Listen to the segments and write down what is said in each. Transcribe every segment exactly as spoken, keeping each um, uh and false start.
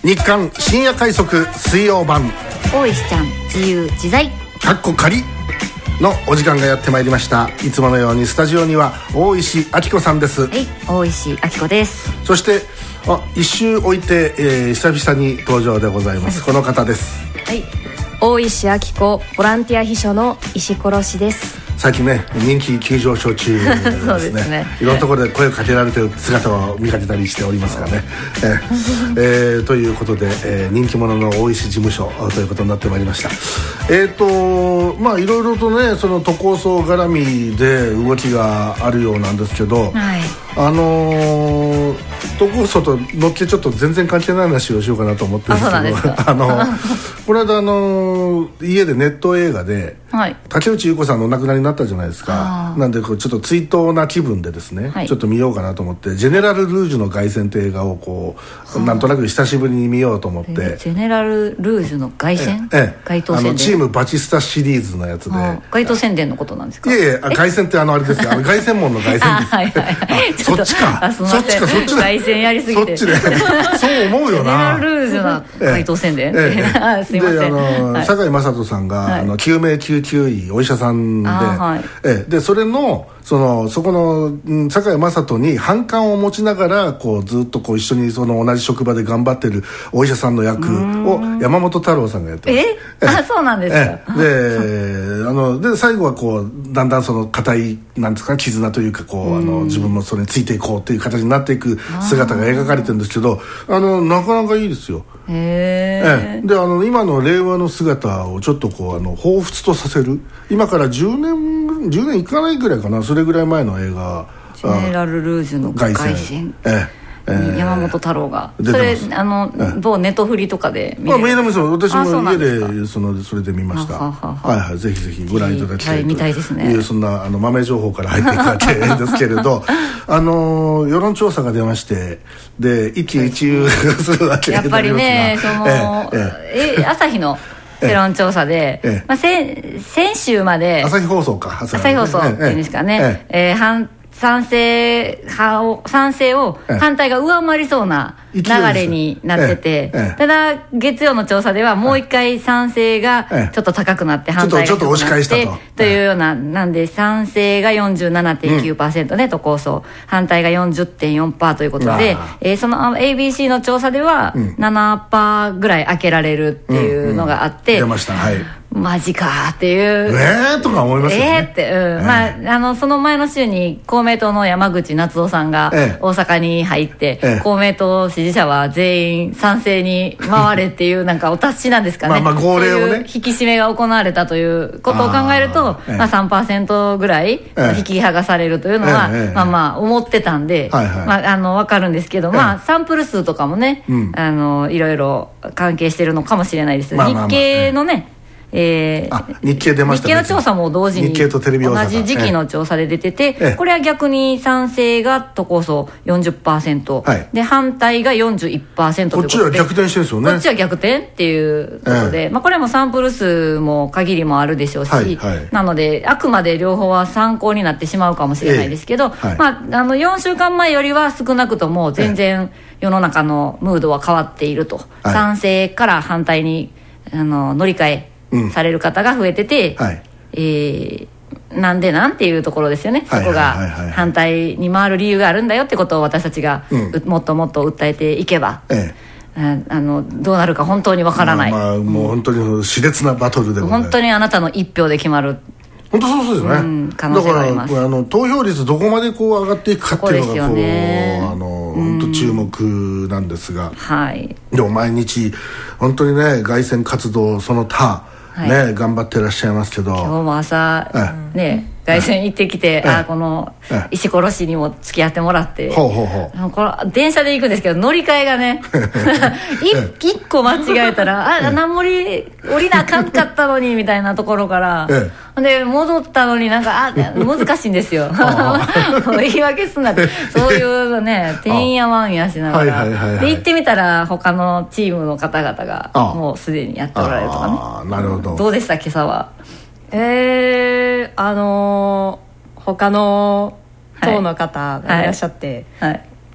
日刊深夜快速水曜版、 大石ちゃん自由自在かっこ仮のお時間がやってまいりました。いつものようにスタジオには大石明子さんです。 はい、大石明子です。 そしてあ一周置いて、えー、久々に登場でございます。この方です。 はい、大石明子ボランティア秘書の石殺しです。 最近ね人気急上昇中ですね。 そうですね、 いろんなところで声をかけられてる姿を見かけたりしておりますがね、えーえー、ということで、えー、人気者の大石事務所ということになってまいりました。えーとまあいろいろとねその都構想絡みで動きがあるようなんですけど、 はい、 あのー、都構想とのっけちょっと全然関係ない話をしようかなと思ってるんですけど、あのこの間あのー、家でネット映画で、はい、竹内結子さんのお亡くなりになったじゃないですか。なんでこうちょっと追悼な気分でですね、はい、ちょっと見ようかなと思ってジェネラル・ルージュの凱旋って映画をこうなんとなく久しぶりに見ようと思って、 ジェネラル・ルージュの凱旋、 ええ、 街頭宣伝、 あのチームバチスタシリーズのやつで街頭宣伝のことなんですか。 いやいや凱旋ってあのあれですよ、あの凱旋門の凱旋ですはいはいはい、 そっちかそっちかそっちだ凱旋やりすぎてそっちでそう思うよな。ジェネラル・ルージュの街頭宣伝、 ええええ、 すいません。 であの、 はい、 堺雅人さんが、はい、あの救命救急医お医者さんで、はい、ええ、でそれのそのそこの、うん、堺雅人に反感を持ちながらこうずっとこう一緒にその同じ職場で頑張ってるお医者さんの役を山本太郎さんがやってます。 ええあそうなんですか。 えであので最後はこうだんだんその固いなんですか絆というかこうあの自分もそれについていこうっていう形になっていく姿が描かれてるんですけど、あのなかなかいいですよ。 へええ、であの今の令和の姿をちょっとこうあの彷彿とさせる、今からじゅうねんじゅうねんいかないぐらいかな、それぐらい前の映画ジェネラル・ルージュの凱旋、えええー、山本太郎がそれあの、えー、某ネトフリとかで見れる。 まあ、見れますよ。私も家でそのそれで見ました。ははははいはい、ぜひぜひご覧いただきたいと、はい、 見たいですね。 いうそんなあの豆情報から入っていくわけですけれどあの世論調査が出ましてで一喜一憂するわけでやっぱりねその、えーえー、朝日の世論調査で、ええまあ、先, 先週まで朝日放送か朝日放送っていうんですかね、えええー、反賛成派を賛成を反対が上回りそうな流れになってて、ええええ、ただ月曜の調査ではもう一回賛成がちょっと高くなって反対が高くなってちょっと押し返したとというような、なんで賛成が よんじゅうななてんきゅうパーセント ね、都構想反対が よんじゅってんよんパーセント ということで、えー、その エービーシー の調査では ななパーセント ぐらい開けられるっていうのがあって、 うんうん、出ました。はいマジかっていうえーとか思いますよね。 えーって、うんえーまあ、あのその前の週に公明党の山口那夫さんが大阪に入って、えー、公明党支持者は全員賛成に回れっていうなんかお達しなんですかねまあまあ号令をね、 引き締めが行われたということを考えると、えーまあ、さんパーセント ぐらい引き剥がされるというのは、えー、まあまあ思ってたんで、はいはいまあ、あの分かるんですけど、えーまあ、サンプル数とかもね、うん、あのいろいろ関係してるのかもしれないです、まあまあまあ、日経のね、えー、 あ日経出ました、ね、 日経の調査も同時に日経とテレビ大阪同じ時期の調査で出てて、ええ、これは逆に賛成が都構想 よんじゅっパーセント、はい、で反対が よんじゅういちパーセント ということでこっちは逆転してるんですよね。 こっちは逆転っていうことで、ええまあ、これもサンプル数も限りもあるでしょうし、はいはい、なのであくまで両方は参考になってしまうかもしれないですけど、えはいまあ、あのよんしゅうかんまえよりは少なくとも全然世の中のムードは変わっていると、はい、賛成から反対にあの乗り換えされる方が増えてて、うんはいえー、なんでなんていうところですよね。そこが反対に回る理由があるんだよってことを私たちが、うん、もっともっと訴えていけば、ええ、ああのどうなるか本当にわからない、 まあまあ、もう本当に熾烈なバトルでございます。 本当にあなたの一票で決まる本当そうですよね、うん、 可能性があります。 だからあの投票率どこまでこう上がっていくかっていうのがこう、ね、あの本当注目なんですが、はい、でも毎日本当にね凱旋活動その他ね、はい、頑張ってらっしゃいますけど今日も朝、ええ、ね凱旋行ってきて、ええ、あこの石殺しにも付き合ってもらって、ほうほうほうこれ電車で行くんですけど乗り換えがね一個間違えたらあ何もり降りなあかんかったのにみたいなところから、ええ、で戻ったのになんかあ難しいんですよ言い訳すんなってそういうねてんやわんやしながら、はいはいはいはい、で行ってみたら他のチームの方々がもうすでにやっておられるとかね。 あなるほど。 どうでした今朝は。 えー、あのー、他の党の方がいらっしゃって、はいはい、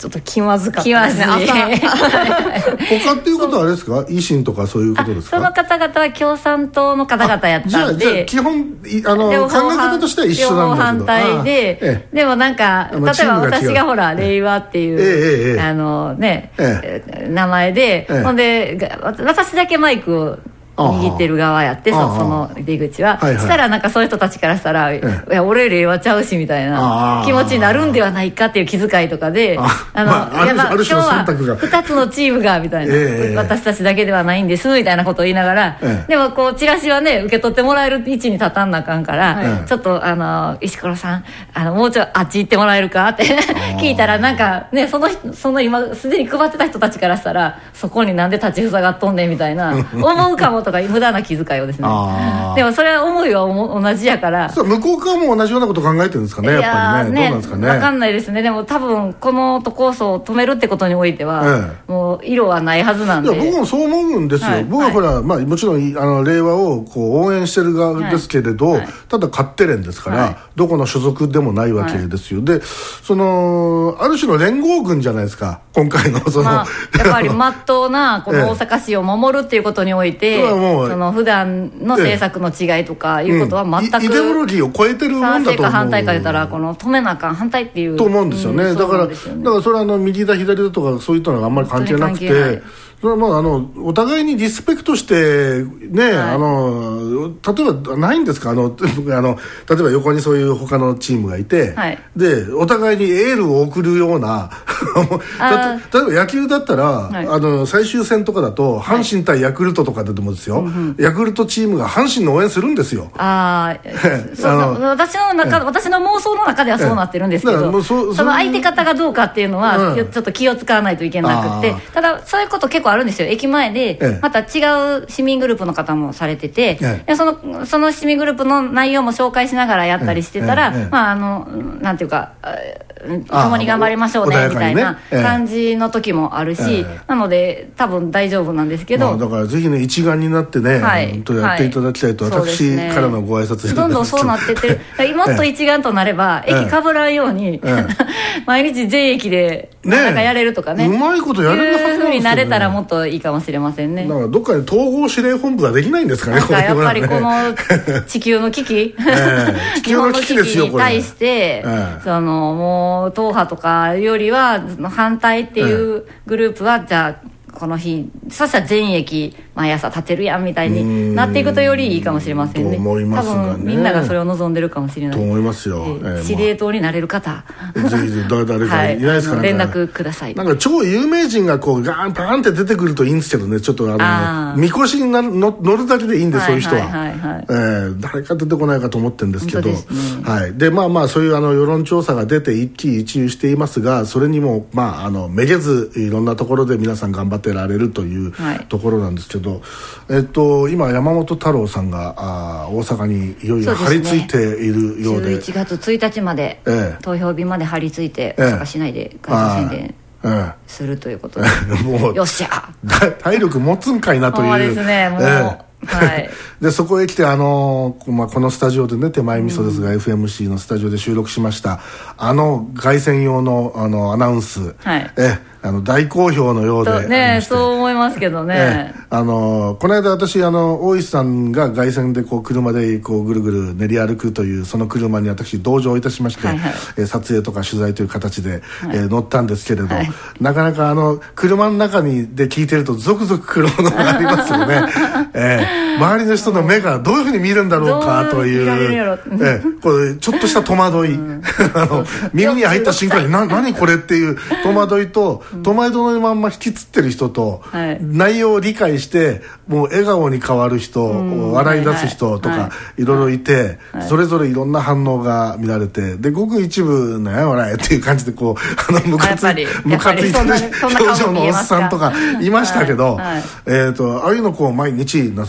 ちょっと気まずかったですね。 他っていうことはあれですか、維新とかそういうことですか。 その方々は共産党の方々やったんで、 じゃあ、じゃあ基本あの考え方としては一緒なんだけど、 反対で、ええ、でもなんか例えば私がほら令和っていう、ええ、あのね、ええ、名前で、ええ、ほんで私だけマイクを握ってる側やって、その出口は、はいはい、したらなんかそういう人たちからしたら、いや俺令和ちゃうしみたいな気持ちになるんではないかっていう気遣いとかで、あの、まあ、いやまあ今日はふたつのチームがみたいな、えー、私たちだけではないんですみたいなことを言いながら、えー、でもこうチラシはね受け取ってもらえる位置に立たんなあかんから、えー、ちょっとあの石黒さんあのもうちょいあっち行ってもらえるかって聞いたら、なんかねそのその今すでに配ってた人たちからしたらそこになんで立ちふさがっとんねんみたいな思うかもとか無駄な気遣いをですね。でもそれは思いは同じやから、 そう向こう側も同じようなこと考えてるんですかね、やっぱりね。どうなんですかね、 分かんないですね。でも多分この都構想を止めるってことにおいては、ええ、もう色はないはずなんで。 いや僕もそう思うんですよ、はい、僕はほら、はい、まあ、もちろんあの令和をこう応援してる側ですけれど、はいはい、ただ勝手連ですから、はい、どこの所属でもないわけですよ、はい、でそのある種の連合軍じゃないですか今回のその、まあ、 やっぱりまっとうなこの大阪市を守るっていうことにおいて、ええ、その普段の政策の違いとかいうことは全く、 うん、イデオロギーを超えてるもんだと思う。 賛成か反対か言ったらこの止めなあかん反対っていうと思うんですよね、うん、だから、ね、だからそれはあの右だ左だとかそういったのがあんまり関係なくて、それはまああのお互いにリスペクトしてね、はい、あの例えばないんですか、あのあの例えば横にそういう他のチームがいて、はい、でお互いにエールを送るようなだ例えば野球だったら、はい、あの最終戦とかだと阪神対ヤクルトとかでもですよ、はい、ヤクルトチームが阪神の応援するんですよ。 ああの私の中、私の妄想の中ではそうなってるんですけど、そ, その相手方がどうかっていうのは、うん、ちょっと気を使わないといけなくて、ただそういうこと結構あるんですよ。駅前で、ええ、また違う市民グループの方もされてて、ええ、そのその市民グループの内容も紹介しながらやったりしてたら、ええええ、まああのなんていうか共に頑張りましょうねみたいな感じの時もあるし、ええ、なので多分大丈夫なんですけど、まあ、 だからぜひね一丸になってね、はい、本当やっていただきたいと、はい、私からのご挨拶で、 どんどんそうなってってるもっと一丸となれば、ええ、駅かぶらんように、ええ、毎日全駅でなんかやれるとかね、 うまいことやれるはずなんですよね。いう風になれたらもっといいかもしれませんね。 だからどっかで統合司令本部ができないんですかね。 なんかやっぱりこの地球の危機、えー、地球の危機ですよ、日本の危機に対して、えー、そのもう党派とかよりは反対っていうグループは、えー、じゃあこの日そしたら全駅毎朝立てるやんみたいになっていくとよりいいかもしれませんね。 と思いますがね、 多分みんながそれを望んでるかもしれないと思いますよ、えーえー、司令塔になれる方、 ぜひぜひ誰かいないですかね、 はい、連絡ください。 なんか超有名人がこうガーンパーンって出てくるといいんですけどね、ちょっとあのあみこしになるの乗るだけでいいんで、そういう人は、はいはいはいはい、えー、誰か出てこないかと思ってるんですけど、ね、はい、でまあまあそういうあの世論調査が出て一喜一憂していますが、それにもまああのめげずいろんなところで皆さん頑張ってられるという、はい、ところなんですけど、えっと、今山本太郎さんがあ大阪にいよいよ張り付いているようで、 じゅういちがつついたちまで、ええ、投票日まで張り付いて大阪市内で街頭宣伝、ええ、するということで、もうよっしゃ体力持つんかいなという。 そうですね、もう、ええはい、 でそこへ来てあのーまあ、このスタジオでね、手前味噌ですが、うん、エフエムシー のスタジオで収録しましたあの凱旋用 の, あのアナウンス、はい、えあの大好評のようでね、そう思いますけどね、 えあのこの間私あの大石さんが凱旋でこう車でこうぐるぐる練り歩くというその車に私同乗いたしまして、はいはい、え撮影とか取材という形で、はい、え乗ったんですけれど、はい、なかなかあの車の中にで聞いてるとゾクゾクくるものがありますよね、えー、周りの人の目がどういうふうに見るんだろうかという、えー、これちょっとした戸惑い、うん、あの耳に入った瞬間にな何これっていう戸惑いと戸惑いのまんま引きつってる人と、はい、内容を理解してもう笑顔に変わる人、うん、笑い出す人とか、はいはい、いろいろいて、はい、それぞれいろんな反応が見られて、でごく一部ね俺っていう感じでこうあのムカつムカついてる表情のおっさんとかいましたけど、はいはい、えーとああいうのこう毎日なさってる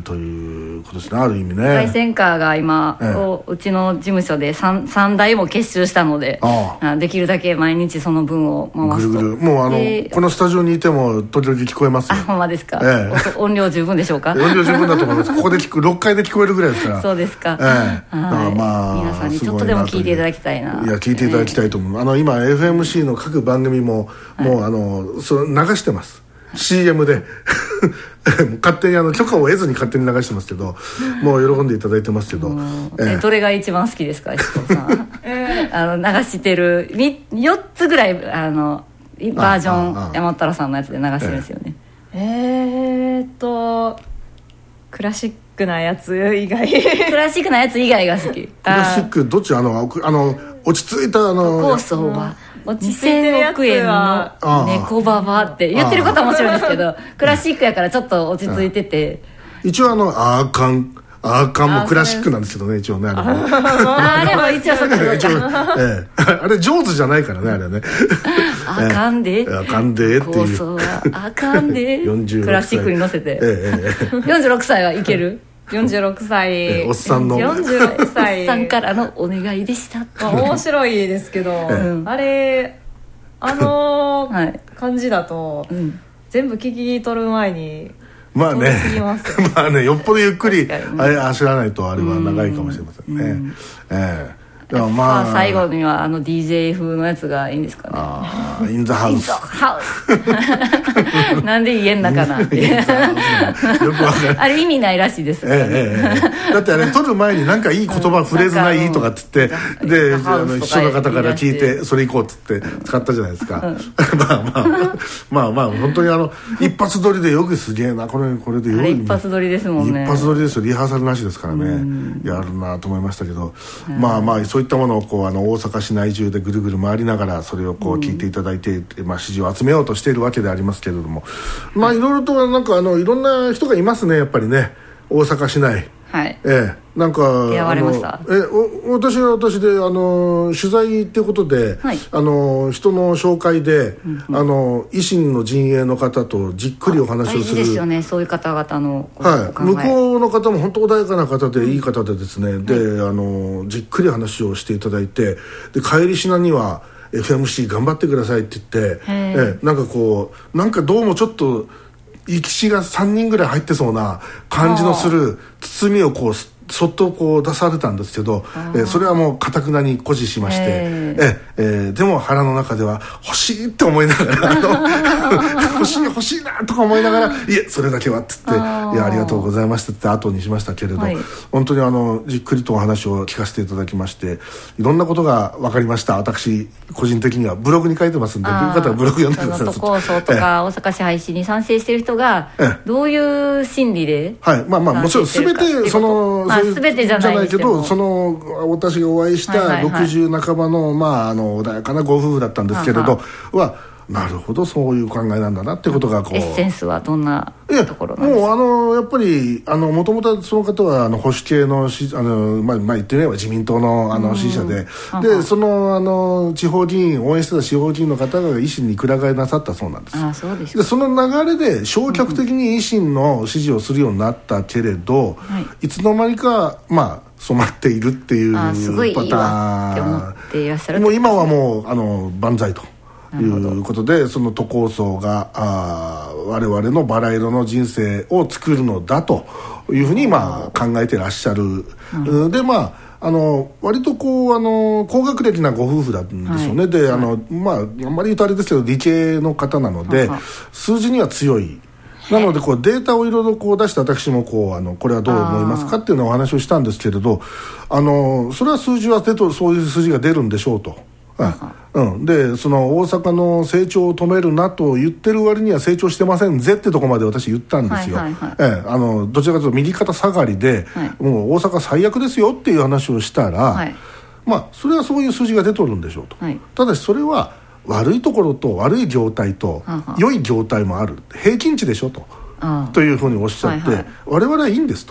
ということですね、ある意味ね。 凱旋カーが今、ええ、うちの事務所で 3, 3台も結集したので、あできるだけ毎日その分を回すと。ぐるぐるもうあの、えー、 このスタジオにいても時々聞こえますよ。 あ、ほんまですか、 ええ、音量十分でしょうか。 音量十分だと思います。ここで聞くろっかいで聞こえるぐらいですからそうですか、 ええ、だからまあ皆さんにちょっとでも聞いていただきたいな。 いや聞いていただきたいと思う、えー、あの今 エフエムシー の各番組も、はい、もうあのそ流してます、はい、シーエム で勝手にあの許可を得ずに勝手に流してますけど、もう喜んでいただいてますけど、 ええ、どれが一番好きですか、石子さんあの流してるよっつぐらいあのバージョン山太郎さんのやつで流してるんですよね。 えー、えーっとクラシックなやつ以外クラシックなやつ以外が好き。 クラシックどっちあのあの落ち着いたあの構想はにせんおくえんの猫ババって言ってることは面白いんですけど、クラシックやからちょっと落ち着いてて、 一応あのアーカンアーカンもクラシックなんですけどね、一応ねあれもあれも一応そっかそっか、 ええ、あれ上手じゃないからねあれねあかんであかんでっていう構想はあかんでクラシックに乗せて、 ええ、 よんじゅうろくさいはいけるよんじゅうろくさい、 えおっさんのよんじゅうろくさいおっさんからのお願いでした、 まあ、面白いですけど、ええ、あれあのーはい、感じだと、うん、全部聞き取る前にまあねまあねよっぽどゆっくりあれ走らないとあれは長いかもしれませんね、うん、ええでもまあ最後にはあの ディージェー 風のやつがいいんですかね。 ああ、インザハウス。インザハウス。なんで家の中なんて。よくわかる。あれ意味ないらしいですからね。 ええええ、だってあれ撮る前に何かいい言葉、フレーズないとかっつってであの秘書の方から聞いてそれ行こうっつって使ったじゃないですか。まあまあまあまあ本当にあの一発撮りでよくすげえなこれこれでよく一発撮りですもんね。 一発撮りですよ、リハーサルなしですからね。やるなと思いましたけど、まあまあそういったものをこうあの大阪市内中でぐるぐる回りながらそれをこう聞いていただいて、うんまあ、支持を集めようとしているわけでありますけれども、まあいろいろとなんかあのいろんな人がいますねやっぱりね大阪市内。 はい、 ええ、なんか出会われました。 えお私は私であの取材っていうことで、はい、あの人の紹介で、うんうん、あの維新の陣営の方とじっくりお話をする。 大事ですよねそういう方々のはい、向こうの方も本当穏やかな方でいい方でですね、うん、で、はい、あのじっくり話をしていただいてで帰りしなには エフエムシー 頑張ってくださいって言って、えなんかこうなんかどうもちょっと生き血がさんにんぐらい入ってそうな感じのする包みをこうそっとこう出されたんですけど、えー、それはもう固くなに誇示しまして、えーえー、でも腹の中では欲しいって思いながら欲しい欲しいなとか思いながらいえそれだけはっつっていやありがとうございましたって後にしましたけれど、はい、本当にあのじっくりとお話を聞かせていただきましていろんなことが分かりました。私個人的にはブログに書いてますんでよかったらブログ読んでください。 都構想とか大阪市廃止に賛成している人がどういう心理ではいまあまあもちろん全てそのまあ全てじゃないけどその私がお会いしたろくじゅう半ばのまああの穏やかなご夫婦だったんですけれどはなるほどそういう考えなんだなってことがこうエッセンスはどんなところなんですか。 もうあのやっぱりもともとその方はあの保守系のしあの、まあ、まあ言ってみれば自民党のあの支持者で、でそのあの地方議員応援してた地方議員の方が維新にくら替えなさったそうなんです。 あそうですでその流れで消極的に維新の支持をするようになったけれど、うんはい、いつの間にかまあ染まっているっていうパターン。 すごいいいわって思っていらっしゃる。 もう今はもうあの万歳ということでその都構想があ我々のバラ色の人生を作るのだというふうにまあ考えてらっしゃる、うん、でまああの割とこうあの高学歴なご夫婦なんですよね、はい、であの、はい、まああんまり言うとあれですけど理系の方なので数字には強い。なのでこうデータをいろいろこう出して私もこうあのこれはどう思いますかっていうのをお話をしたんですけれどあのそれは数字は出とそういう数字が出るんでしょうと。うん、でその大阪の成長を止めるなと言ってる割には成長してませんぜってとこまで私言ったんですよ、はいはいはいええ、あのどちらかというと右肩下がりで、はい、もう大阪最悪ですよっていう話をしたら、はい、まあそれはそういう数字が出とるんでしょうと、はい、ただしそれは悪いところと悪い業態と良い業態もある平均値でしょとというふうにおっしゃって、はいはい、我々はいいんですと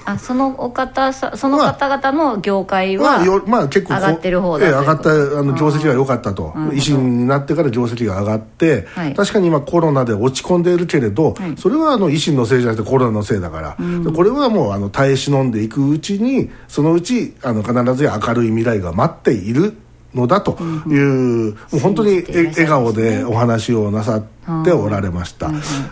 あそのお方さその方々の業界は、まあまあ、結構上がってる方だということ、 ええ、上がったあの業績が良かったと、維新になってから業績が上がって、はい、確かに今コロナで落ち込んでいるけれど、はい、それはあの維新のせいじゃなくてコロナのせいだから、うん、これはもうあの耐え忍んでいくうちにそのうちあの必ず明るい未来が待っているのだという、うん、もう本当に笑顔でお話をなさっておられました、うん、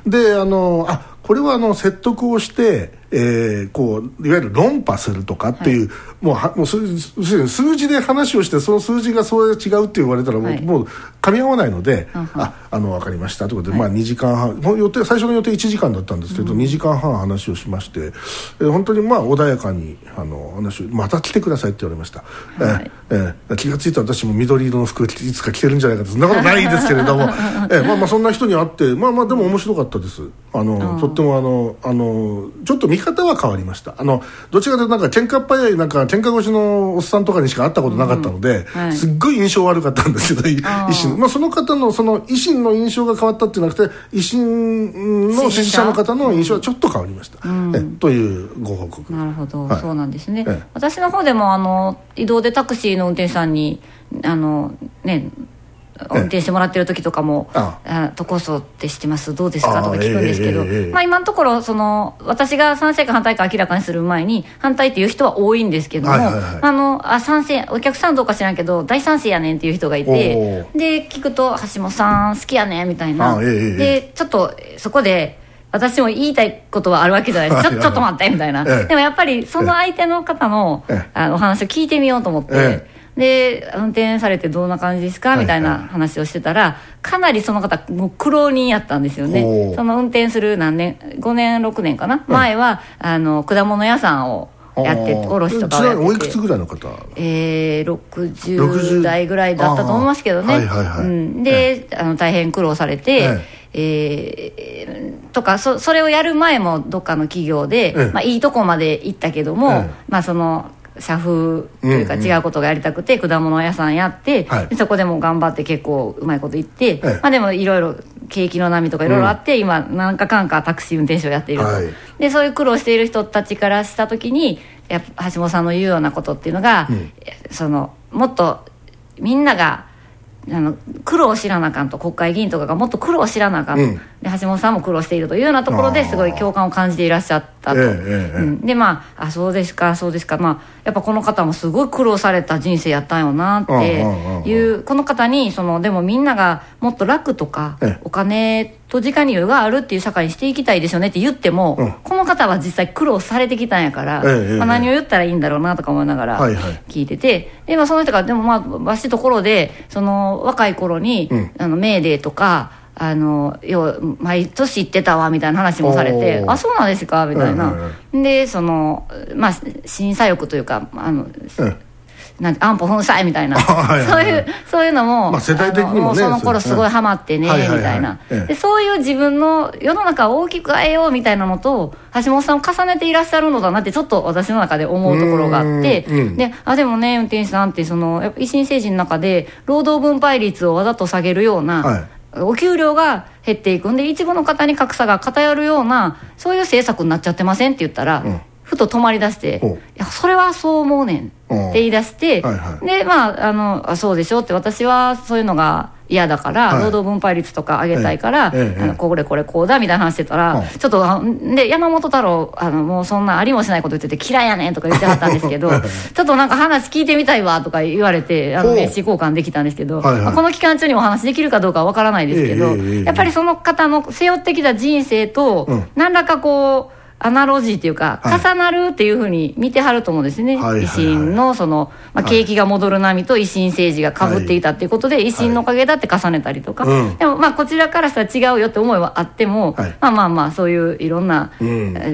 であのあこれはあの説得をして、えー、こういわゆる論破するとかっていう、はい、もうはもう数, 数字で話をしてその数字がそう違うって言われたらもう、はい、もう噛み合わないので、うん、ああの分かりましたということで、はい、まあ、にじかんはん予定最初の予定いちじかんだったんですけど、うん、にじかんはん話をしまして、えー、本当にまあ穏やかにあの話をまた来てくださいって言われました、はい、えーえー、気がついたら私も緑色の服いつか着てるんじゃないかとそんなことないですけれども、えーまあ、まあそんな人に会ってまあまあでも面白かったです。あの、うん、とってもあのあのちょっと見方は変わりました。あのどちらかというとなんか喧嘩っ早いなんか喧嘩越しのおっさんとかにしか会ったことなかったので、うんはい、すっごい印象悪かったんですけど維新、まあ、その方のその維新の印象が変わったってなくて維新の支持者の方の印象はちょっと変わりました、うん、えというご報告。 なるほど、はい、そうなんですね、ええ、私の方でもあの移動でタクシーの運転手さんにあのね運転してもらってる時とかも「ああ都構想って知ってますどうですか?」とか聞くんですけど、えーえーまあ、今のところその私が賛成か反対か明らかにする前に反対っていう人は多いんですけども、はいはいはい、あのあ賛成お客さんどうか知らんけど大賛成やねんっていう人がいてで聞くと「橋本さん好きやねん」みたいな、えー、でちょっとそこで私も言いたいことはあるわけじゃないですちょ、ちょっと待ってみたいな、えー、でもやっぱりその相手の方の、えー、あのお話を聞いてみようと思って、えーで運転されてどんな感じですか、はい、みたいな話をしてたらかなりその方もう苦労人やったんですよね。その運転する何年ごねんろくねんかな、はい、前はあの果物屋さんをやって卸とかをやってておいくつぐらいの方？ えー、ろくじゅう代ぐらいだったと思いますけどね、はいはいはい、うん、で、えー、あの大変苦労されて、えーえー、とか そ, それをやる前もどっかの企業で、えーまあ、いいとこまで行ったけども、えーまあ、その社風というか違うことがやりたくて、うんうん、果物屋さんやって、はい、でそこでも頑張って結構うまいこと言って、はい、まあ、でもいろいろ景気の波とかいろいろあって、うん、今なんかかんかタクシー運転手をやっていると、はい、でそういう苦労している人たちからした時にやっぱ橋本さんの言うようなことっていうのが、うん、そのもっとみんながあの苦労を知らなあかんと国会議員とかがもっと苦労を知らなあかんと、うん、で橋本さんも苦労しているというようなところですごい共感を感じていらっしゃったと、えーえーうん、でまああそうですかそうですか、まあ、やっぱこの方もすごい苦労された人生やったんよなっていうこの方にそのでもみんながもっと楽とかお金と時間に余裕があるっていう社会にしていきたいですよねって言っても、うん、この方は実際苦労されてきたんやから、えーまあ、何を言ったらいいんだろうなとか思いながら聞いてて、はいはい、でまあ、その人がでもまあわしところでその若い頃に、うん、あのメーデーとかあのよ毎年行ってたわみたいな話もされてあそうなんですかみたいな、うん、でそのまあ審査欲というかあの、うんなんて安保粉砕みたいなはいはい、はい、そういうそういうのも、まあ、世代的にもねもうその頃すごいハマってね、はい、みたいな、はいはいはい、でそういう自分の世の中を大きく変えようみたいなのと橋本さんを重ねていらっしゃるのだなってちょっと私の中で思うところがあって、うん、であでもね運転手さんってそのやっぱ維新政治の中で労働分配率をわざと下げるような、はい、お給料が減っていくんで一部の方に格差が偏るようなそういう政策になっちゃってませんって言ったら、うん、ふと止まり出して「いやそれはそう思うねん」って言い出して、はいはい、でまああのあそうでしょって私はそういうのが嫌だから、はい、労働分配率とか上げたいから、ええ、あのこれこれこうだみたいな話してたら、ええ、ちょっとで山本太郎あのもうそんなありもしないこと言ってて嫌いやねんとか言ってはったんですけどちょっとなんか話聞いてみたいわとか言われてあの名刺交換できたんですけど、はいはいまあ、この期間中にお話できるかどうかは分からないですけど、え、やっぱりその方の背負ってきた人生と、うん、何らかこうアナロジーっていうか、はい、重なるっていうふうに見てはると思うんですね、はいはいはい、維新のその、まあ、景気が戻る波と維新政治がかぶっていたっていうことで、はい、維新のおかげだって重ねたりとか、はい、でもまあこちらからしたら違うよって思いはあっても、はい、まあまあまあそういういろんな、うん、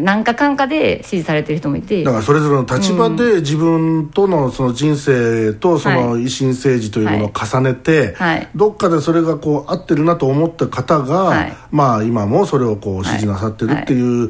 何かかんかで支持されてる人もいて、 だからそれぞれの立場で自分とのその人生とその維新政治というものを重ねて、はいはい、どっかでそれがこう合ってるなと思った方が、はい、まあ今もそれをこう支持なさってるっていう、はいはい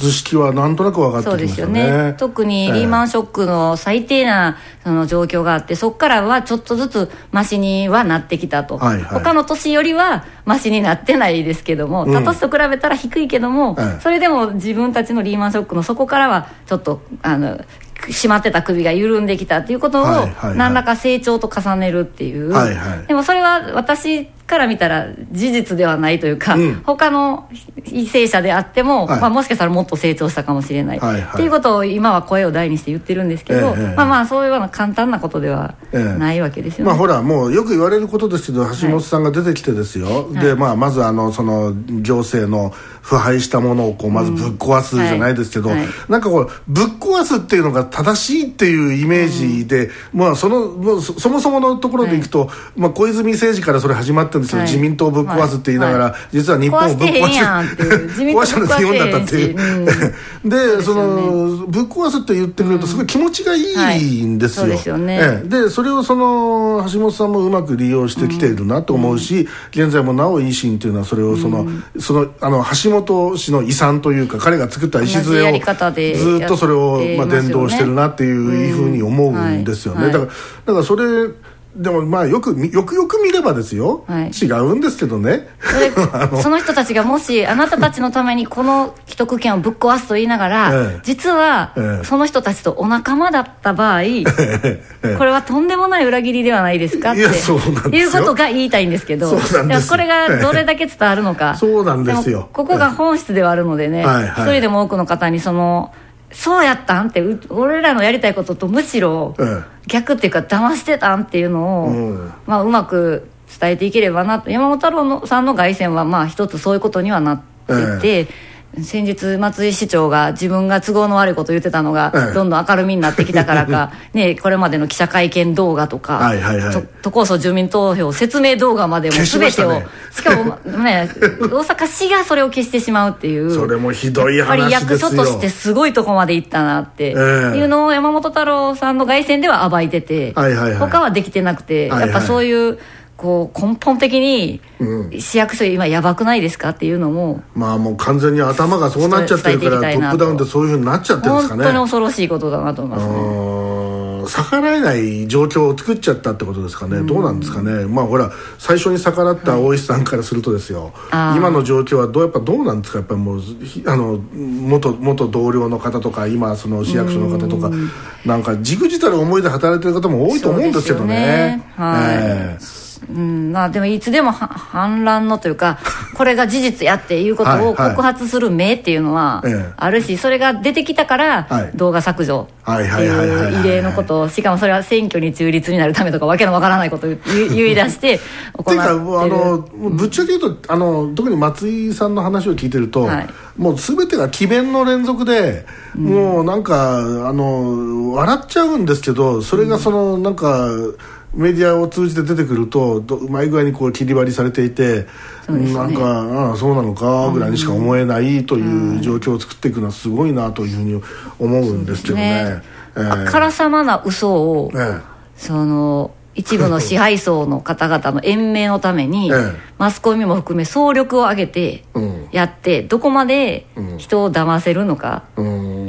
図式はなんとなく分かってきましたね。 そうですよね。特にリーマンショックの最低なその状況があって、そこからはちょっとずつマシにはなってきたと、はいはい、他の年よりはマシになってないですけども、他年と比べたら低いけども、うん、それでも自分たちのリーマンショックの底からはちょっとあの締まってた首が緩んできたっていうことを何らか成長と重ねるっていう、はいはい、でもそれは私から見たら事実ではないというか、うん、他の為政者であっても、はい、まあ、もしかしたらもっと成長したかもしれない、はいはい、っていうことを今は声を大にして言ってるんですけど、えー、まあまあそういうような簡単なことではないわけですよね、 えー、まあほらもうよく言われることですけど、橋本さんが出てきてですよ、はい、で、まあ、まずあのその行政の腐敗したものをこうまずぶっ壊すじゃないですけど、うんはいはい、なんかこうぶっ壊すっていうのが正しいっていうイメージで、うん、まあ、そのもう そ, そもそものところでいくと、はい、まあ、小泉政治からそれ始まってるんですよ、はい、自民党をぶっ壊すって言いながら、はい、実は日本をぶっ壊して壊したのって言うんだったっていう、うん、で、ね、そのぶっ壊すって言ってくるとすごい気持ちがいいんですよ、うんはい、そうですよね、ええ、でそれをその橋本さんもうまく利用してきているなと思うし、うん、現在もなお維新っていうのはそれをその、うん、そのあの橋本氏の遺産というか彼が作った礎をずっとそれをまあ伝導してるなっていうふうに思うんですよね、うんはい、だからだからそれでもまあよくよくよく見ればですよ、はい、違うんですけどねそ, その人たちがもしあなたたちのためにこの既得権をぶっ壊すと言いながら、ええ、実は、ええ、その人たちとお仲間だった場合、ええ、これはとんでもない裏切りではないですかっていいうことが言いたいんですけど、そうなんです、これがどれだけ伝わるのかそうなんですよ。 ここが本質ではあるのでね、はいはい、一人でも多くの方にそのそうやったんって俺らのやりたいこととむしろ逆っていうか騙してたんっていうのを、うんまあ、うまく伝えていければなと。山本太郎さんの凱旋はまあ一つそういうことにはなっていて、ええ先日松井市長が自分が都合の悪いことを言ってたのがどんどん明るみになってきたからか、ね、これまでの記者会見動画とか、はいはいはい、都構想住民投票説明動画までも全てを し,、ね、しかもね大阪市がそれを消してしまうっていうそれもひどい話ですよ。やっぱり役所としてすごいとこまで行ったなっていうのを山本太郎さんの凱旋では暴いてて、はいはいはい、他はできてなくて、はいはい、やっぱそういうこう根本的に市役所今やばくないですかっていうのも、 うん、まあもう完全に頭がそうなっちゃってるからトップダウンでそういうふうになっちゃってるんですかね。 本当に恐ろしいことだなと思いますね。 逆らえない状況を作っちゃったってことですかね、うん、どうなんですかね。まあほら最初に逆らった大石さんからするとですよ、はい、今の状況はどうやっぱどうなんですか。やっぱりもうあの 元, 元同僚の方とか今その市役所の方とか、うん、なんかじくじたる思いで働いてる方も多いと思うんですけどね。はい、えーうんまあ、でもいつでも反乱のというかこれが事実やっていうことを告発する目っていうのはあるし、それが出てきたから動画削除っていう異例のことを、しかもそれは選挙に中立になるためとかわけのわからないことを言い出して行ってる。っていうかあのぶっちゃけ言うとあの特に松井さんの話を聞いてると、はい、もう全てが詭弁の連続で、うん、もうなんかあの笑っちゃうんですけど、それがそのなんかメディアを通じて出てくるとうまい具合にこう切り張りされていて、ね、なんかああそうなのかぐらいにしか思えないという状況を作っていくのはすごいなというふうに思うんですけどね。ねえー、あからさまな嘘を、ね、その一部の支配層の方々の延命のために、ええ、マスコミも含め総力を挙げてやって、うん、どこまで人を騙せるのか、うん、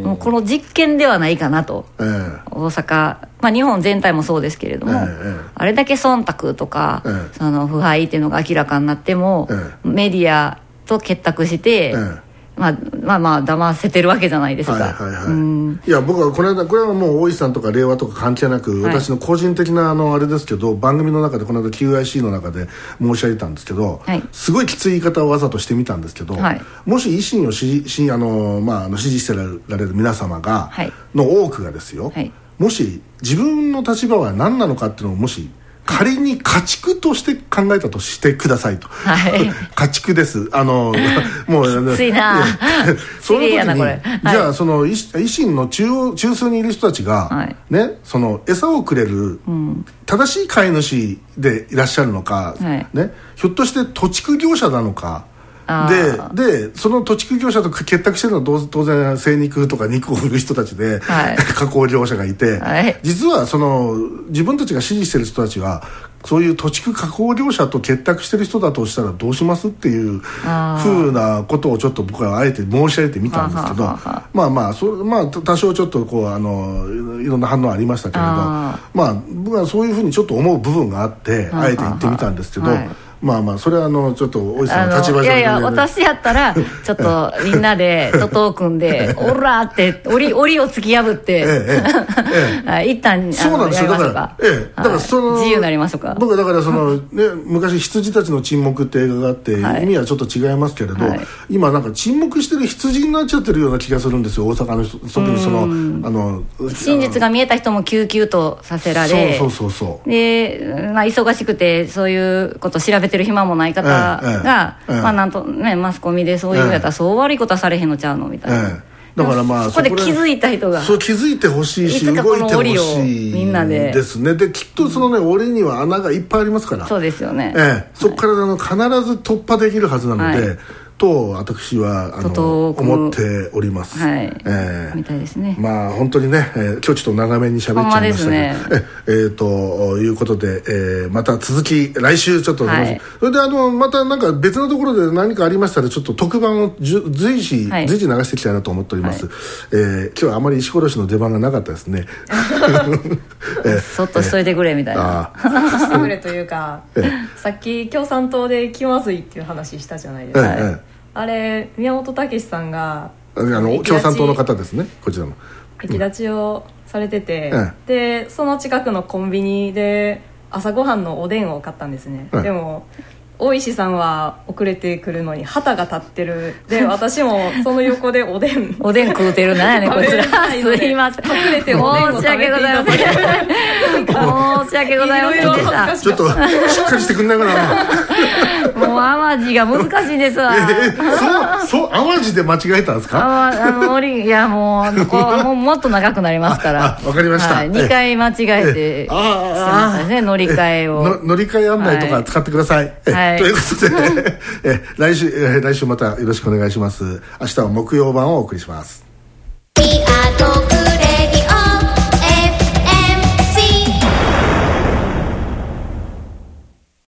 もうこの実験ではないかなと、ええ、大阪、まあ、日本全体もそうですけれども、ええ、あれだけ忖度とか、ええ、その腐敗っていうのが明らかになっても、ええ、メディアと結託して、ええまあ、まあまあ騙せてるわけじゃないですか。はいはいはい、うん、いや僕はこの間これはもう大石さんとか令和とか関係なく、はい、私の個人的なあのあれですけど番組の中でこの間 キューアイシー の中で申し上げたんですけど、はい、すごいきつい言い方をわざとしてみたんですけど、はい、もし維新を支持、あの、まあ、あの支持してられる皆様が、はい、の多くがですよ、はい、もし自分の立場は何なのかっていうのをもし仮に家畜として考えたとしてくださいと、はい、家畜ですあのもうきついなその時になこれ、はい、じゃあその維新の中央中枢にいる人たちが、はい、ねその餌をくれる、うん、正しい飼い主でいらっしゃるのか、はいね、ひょっとして土畜業者なのかで, でその土畜業者と結託してるのは当然精肉とか肉を売る人たちで、はい、加工業者がいて、はい、実はその自分たちが支持してる人たちはそういう土地区加工業者と結託してる人だとしたらどうしますっていうふうなことをちょっと僕はあえて申し上げてみたんですけど、ははははまあまあそれ、まあ、多少ちょっとこうあのいろんな反応ありましたけれど、あまあ僕はそういうふうにちょっと思う部分があってあえて言ってみたんですけど、はいまあまあそれはあのちょっと大石さんの立場上で、 いやいや私やったらちょっとみんなで徒党組んでオラーって檻檻を突き破って、ええええ、一旦そうなんですよ。だから、ええ、だからその自由になりましょうか。 僕はだからその、ね、昔羊たちの沈黙って映画があって、はい、意味はちょっと違いますけれど、はい、今なんか沈黙してる羊になっちゃってるような気がするんですよ、大阪の人。特にそのあの真実が見えた人も救急とさせられ、 そうそうそうそうで、まあ、忙しくてそういうことを調べてる暇もない方が、ええええまあなんとね、マスコミでそういうやったらそう悪いことはされへんのちゃうのみたいな、ええだからまあそこで気づいた人がそう気づいてほしいし動いてほしいみんなでですね。できっとそのね、うん、檻には穴がいっぱいありますから、 そうですよね、 ええ、そこからあの必ず突破できるはずなので、はいと私はあの思っております、 はいえー、みたいですね。 まあ本当にね、えー、今日ちょっと長めに喋っちゃいましたけど、ね、ええー、ということで、えー、また続き来週ちょっと、はい、それであのまたなんか別のところで何かありましたらちょっと特番を随時、はい、随時流していきたいなと思っております、はいえー、今日はあまり石殺しの出番がなかったですねえー、そっとしといてくれみたいな、 そっとしてくれというか、えー、さっき共産党で気まずいっていう話したじゃないですか、えーえーあれ宮本武さんがあの共産党の方ですね、こちらの駅立ちをされてて、うん、でその近くのコンビニで朝ごはんのおでんを買ったんですね、うん、でも大石さんは遅れてくるのに旗が立ってるで私もその横でおでんおでん食うてるなんやねんこちらすいません隠れておでんを食べていただいて申し訳ございませんでしたちょっとしっかりしてくんないかなもう淡路が難しいですわ、 えー、そうそう淡路で間違えたんですか。 ああのいやもうこうもうもっと長くなりますからわかりました、はい、 にかい間違えてしてましたね、乗り換えをの乗り換え案内とか使ってください、はい、ということでえ来週え来週またよろしくお願いします。明日は木曜版をお送りします。